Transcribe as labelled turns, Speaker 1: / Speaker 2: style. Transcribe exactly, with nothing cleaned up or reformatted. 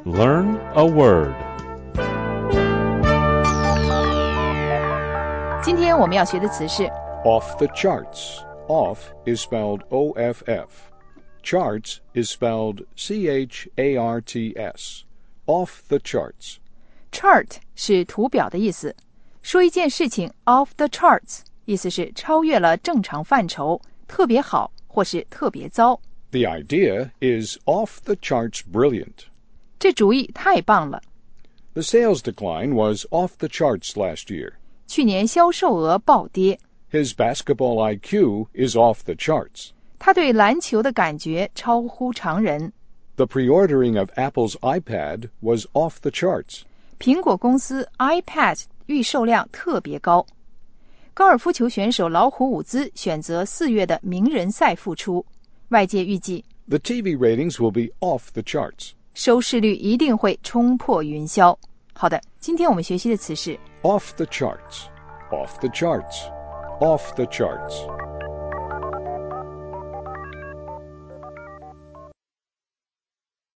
Speaker 1: Learn a word.
Speaker 2: 今天我们要学的词是
Speaker 3: Off the charts. Off is spelled O F F. Charts is spelled C H A R T S. Off the charts.
Speaker 2: chart 是图表的意思。说一件事情 off the charts 意思是超越了正常范畴，特别好或是特别糟。
Speaker 3: The idea is off the charts brilliant.
Speaker 2: 这主意太棒了。
Speaker 3: The sales decline was off the charts last year.
Speaker 2: 去年销售额暴跌。
Speaker 3: His basketball I Q is off the charts.
Speaker 2: 他对篮球的感觉超乎常人。
Speaker 3: The pre-ordering of Apple's iPad was off the charts.
Speaker 2: 苹果公司 iPad 预售量特别高。高尔夫球选手老虎伍兹选择四月的名人赛复出，外界预计
Speaker 3: The T V ratings will be off the charts.
Speaker 2: 收视率一定会冲破云霄。好的，今天我们学习的词是
Speaker 3: Off the charts. Off the charts. Off the charts.